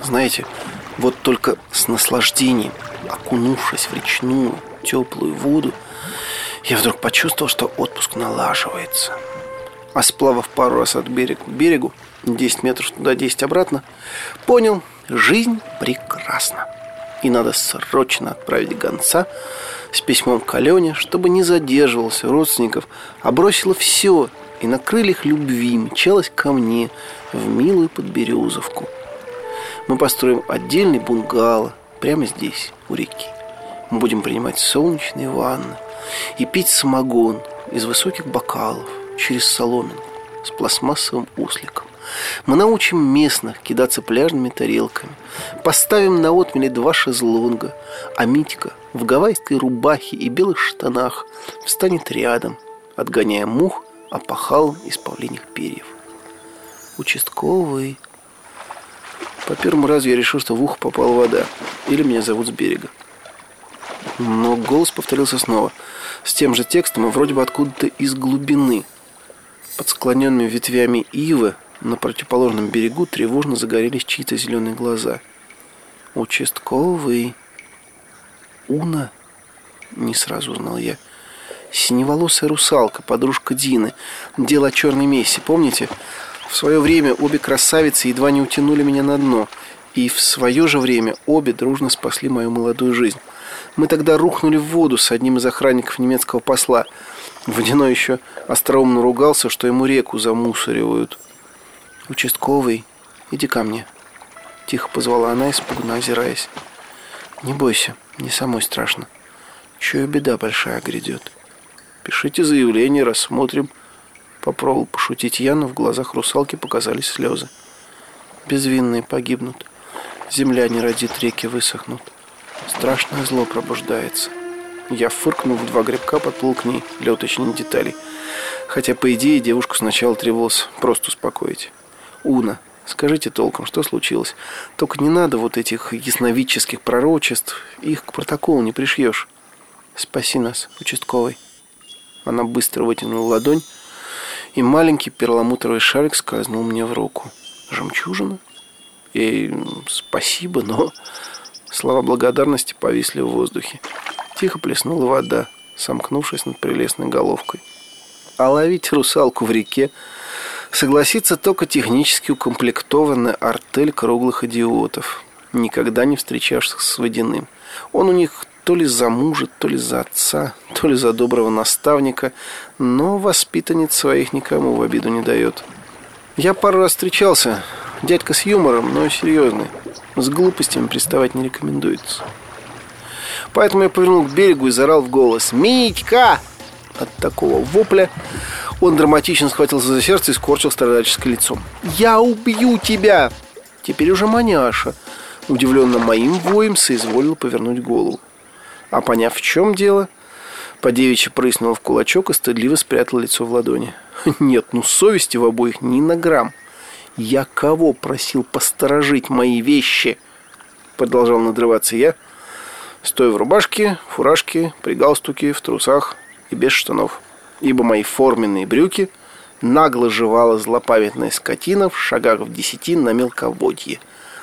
Знаете, вот только с наслаждением, окунувшись в речную теплую воду, я вдруг почувствовал, что отпуск налаживается. А сплавав пару раз от берега к берегу, 10 метров туда, 10 обратно, понял, жизнь прекрасна. И надо срочно отправить гонца с письмом к Алене, чтобы не задерживался родственников, а бросила все и на крыльях любви мчалась ко мне в милую Подберезовку. Мы построим отдельный бунгало прямо здесь, у реки. Мы будем принимать солнечные ванны и пить самогон из высоких бокалов через соломинку с пластмассовым осликом. Мы научим местных кидаться пляжными тарелками, поставим на отмеле 2 шезлонга, а Митька в гавайской рубахе и белых штанах встанет рядом, отгоняя мух опахалом из павлиньих перьев. Участковый. По первому разу я решил, что в ухо попала вода, или меня зовут с берега. Но голос повторился снова, с тем же текстом и вроде бы откуда-то из глубины. Под склоненными ветвями ивы на противоположном берегу тревожно загорелись чьи-то зеленые глаза. Участковый. Уна? Не сразу узнал я. Синеволосая русалка, подружка Дины. Дело о черной мессе, помните? В свое время обе красавицы едва не утянули меня на дно. И в свое же время обе дружно спасли мою молодую жизнь. Мы тогда рухнули в воду с одним из охранников немецкого посла. Водяной еще остроумно ругался, что ему реку замусоривают. «Участковый, иди ко мне», — тихо позвала она, испуганно озираясь. «Не бойся, не самой страшно. Чую, беда большая грядет». «Пишите заявление, рассмотрим». Попробовал пошутить я, но в глазах русалки показались слезы. «Безвинные погибнут. Земля не родит, реки высохнут. Страшное зло пробуждается». Я, фыркнув в 2 гребка, подплыл к ней для уточнения деталей. Хотя, по идее, девушку сначала требовалось просто успокоить. «Уна, скажите толком, что случилось? Только не надо вот этих ясновидческих пророчеств. Их к протоколу не пришьешь. Спаси нас, участковый». Она быстро вытянула ладонь, и маленький перламутровый шарик скользнул мне в руку. «Жемчужина?» И спасибо, но слова благодарности повисли в воздухе. Тихо плеснула вода, сомкнувшись над прелестной головкой. А ловить русалку в реке согласится только технически укомплектованная артель круглых идиотов, никогда не встречавшихся с водяным. Он у них то ли за мужа, то ли за отца, то ли за доброго наставника, но воспитанниц своих никому в обиду не дает. Я пару раз встречался, дядька с юмором, но серьезный. С глупостями приставать не рекомендуется. Поэтому я повернул к берегу и заорал в голос: «Митька!» От такого вопля он драматично схватился за сердце и скорчил страдальческое лицо. «Я убью тебя!» Теперь уже маняша, удивленно моим воем, соизволил повернуть голову. А поняв, в чем дело, по-девичьи прыснула в кулачок и стыдливо спрятала лицо в ладони. Нет, совести в обоих ни на грамм. «Я кого просил посторожить мои вещи?» Продолжал надрываться я, стоя в рубашке, фуражке, при галстуке, в трусах и без штанов, ибо мои форменные брюки нагло жевала злопамятная скотина в шагах в 10 на мелководье.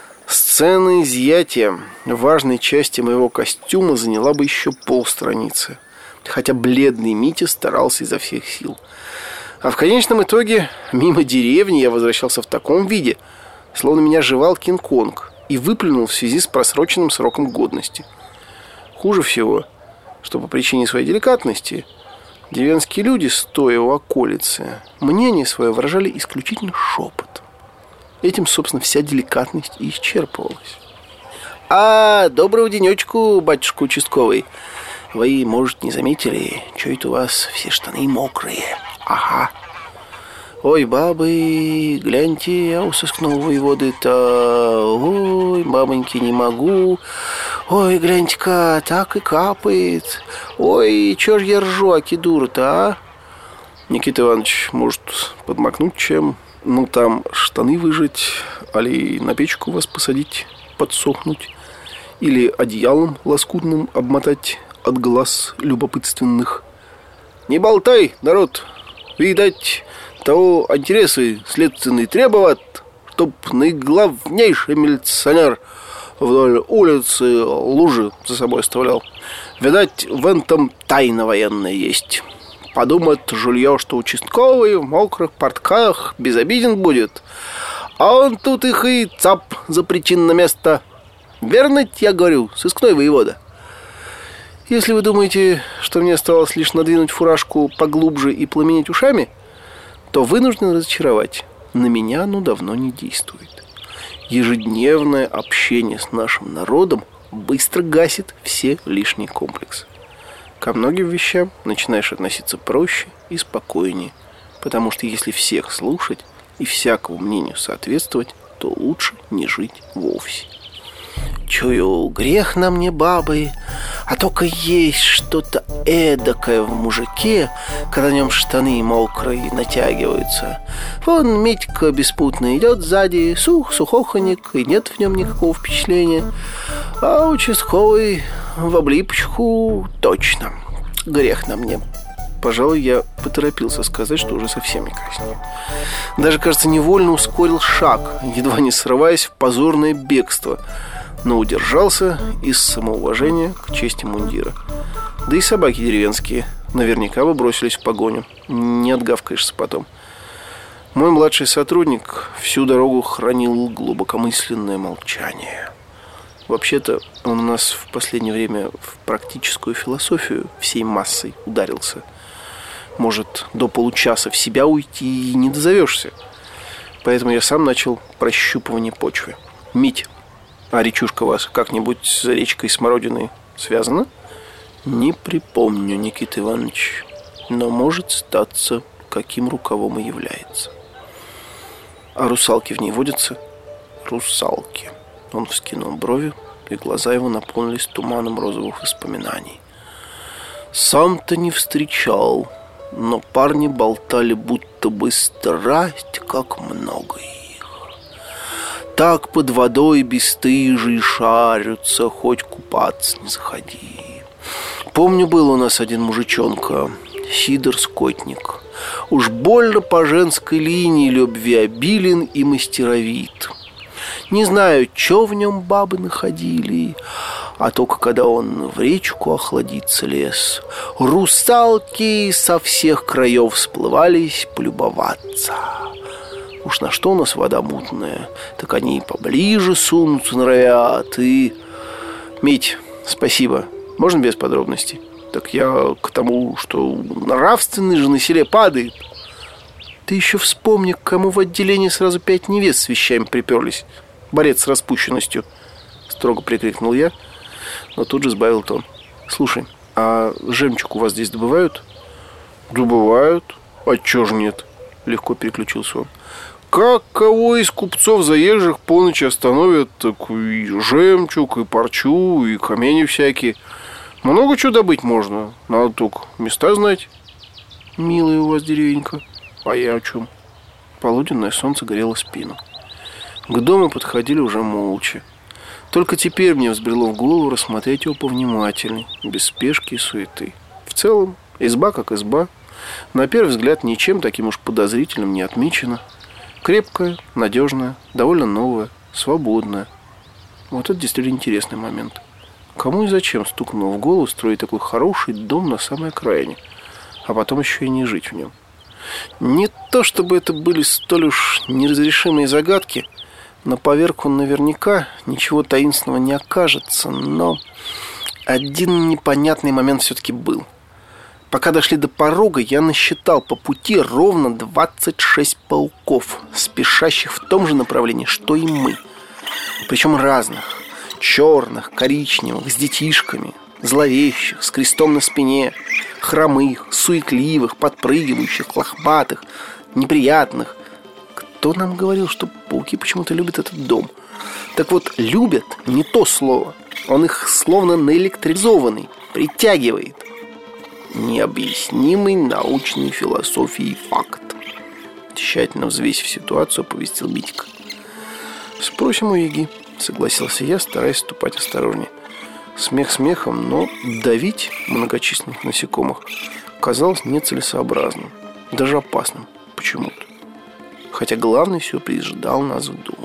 Сцена изъятия важной части моего костюма заняла бы еще полстраницы, хотя бледный Митя старался изо всех сил. А в конечном итоге мимо деревни я возвращался в таком виде, словно меня жевал Кинг-Конг и выплюнул в связи с просроченным сроком годности. Хуже всего, что по причине своей деликатности деревенские люди, стоя у околицы, мнение свое выражали исключительно шепотом. Этим, собственно, вся деликатность и исчерпывалась. Доброго денечку, батюшка участковый. Вы, может, не заметили, что это у вас все штаны мокрые? Ага. Ой, бабы, гляньте, а у сыскного воеводы-то... Ой, бабоньки, не могу. Ой, гляньте-ка, так и капает. Ой, чё ж я ржу, аки дура-то, а? Никита Иванович, может, подмокнуть чем? Там штаны выжать, али на печку вас посадить, подсохнуть, или одеялом лоскутным обмотать от глаз любопытственных. Не болтай, народ, видать, того интересы следственные требуют, преступный главнейший милиционер вдоль улицы лужи за собой оставлял. Видать, в этом тайна военная есть. Подумает жулье, что участковый в мокрых портках безобиден будет, а он тут их и цап за причинное место. Верно я говорю, сыскной воевода? Если вы думаете, что мне осталось лишь надвинуть фуражку поглубже и пламенеть ушами, то вынужден разочаровать. На меня оно давно не действует. Ежедневное общение с нашим народом быстро гасит все лишние комплексы. Ко многим вещам начинаешь относиться проще и спокойнее, потому что если всех слушать и всякому мнению соответствовать, то лучше не жить вовсе. Чую, грех на мне, бабы, а только есть что-то эдакое в мужике, когда на нем штаны мокрые натягиваются. Вон Митька беспутно идет сзади, сухохоник, и нет в нем никакого впечатления. А участковый в облипочку точно. Грех на мне. Пожалуй, я поторопился сказать, что уже совсем не краснею. Даже, кажется, невольно ускорил шаг, едва не срываясь в позорное бегство, но удержался из самоуважения к чести мундира. Да и собаки деревенские наверняка бы бросились в погоню. Не отгавкаешься потом. Мой младший сотрудник всю дорогу хранил глубокомысленное молчание. Вообще-то он у нас в последнее время в практическую философию всей массой ударился. Может, до получаса в себя уйти и не дозовешься. Поэтому я сам начал прощупывание почвы. Мить, а речушка у вас как-нибудь с речкой Смородиной связана? Не припомню, Никита Иванович, но может статься, каким рукавом и является. А русалки в ней водятся? Русалки. Он вскинул брови, и глаза его наполнились туманом розовых воспоминаний. Сам-то не встречал, но парни болтали, будто бы страсть, как много их. Так под водой бесстыжие шарятся, хоть купаться не заходи. Помню, был у нас один мужичонка, Сидор Скотник. Уж больно по женской линии любвеобилен и мастеровит. Не знаю, что в нем бабы находили, а только когда он в речку охладиться лез, русалки со всех краев всплывались полюбоваться. Уж на что у нас вода мутная, так они и поближе сунутся норовят, и... Мить, спасибо. Можно без подробностей? Так я к тому, что нравственный же на селе падает. Ты еще вспомни, к кому в отделении сразу 5 невест с вещами приперлись. Борец с распущенностью, строго прикрикнул я, но тут же сбавил тон. Слушай, а жемчуг у вас здесь добывают? Добывают. А чё ж нет? Легко переключился он. Как кого из купцов заезжих по ночи остановят, так и жемчуг, и парчу, и камни всякие. Много чего добыть можно, надо только места знать. Милая у вас деревенька. А я о чем? Полуденное солнце грело спину. К дому подходили уже молча. Только теперь мне взбрело в голову рассмотреть его повнимательней, без спешки и суеты. В целом, изба как изба. На первый взгляд, ничем таким уж подозрительным не отмечено. Крепкая, надежная, довольно новая, свободная. Вот это действительно интересный момент. Кому и зачем стукнуло в голову строить такой хороший дом на самой окраине, а потом еще и не жить в нем? Не то чтобы это были столь уж неразрешимые загадки. На поверку наверняка ничего таинственного не окажется, но один непонятный момент все-таки был. Пока дошли до порога, я насчитал по пути ровно 26 пауков, спешащих в том же направлении, что и мы. Причем разных. Черных, коричневых, с детишками, зловещих, с крестом на спине, хромых, суетливых, подпрыгивающих, лохматых, неприятных. Кто нам говорил, что пауки почему-то любят этот дом? Так вот, любят не то слово. Он их словно наэлектризованный, притягивает. Необъяснимый научной философией факт. Тщательно взвесив ситуацию, оповестил Митька. Спросим у Яги, согласился я, стараясь ступать осторожнее. Смех смехом, но давить многочисленных насекомых казалось нецелесообразным, даже опасным почему-то. хотя главный сюрприз ждал нас в доме.